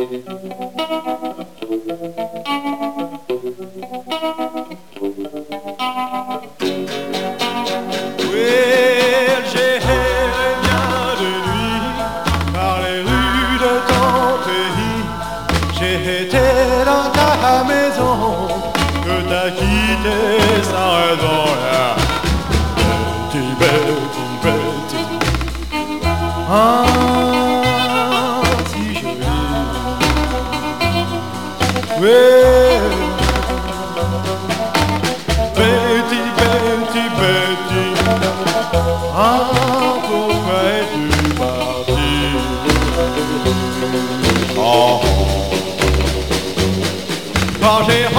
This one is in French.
J'ai erré bien de nuit par les rues de ton pays. J'ai été dans ta maison que t'as quitté sans raison. Betty, Betty, Betty, ah, si jolie. Oui. Betty, Betty, Betty, ah, pourquoi es-tu partie? Oh. Quand j'ai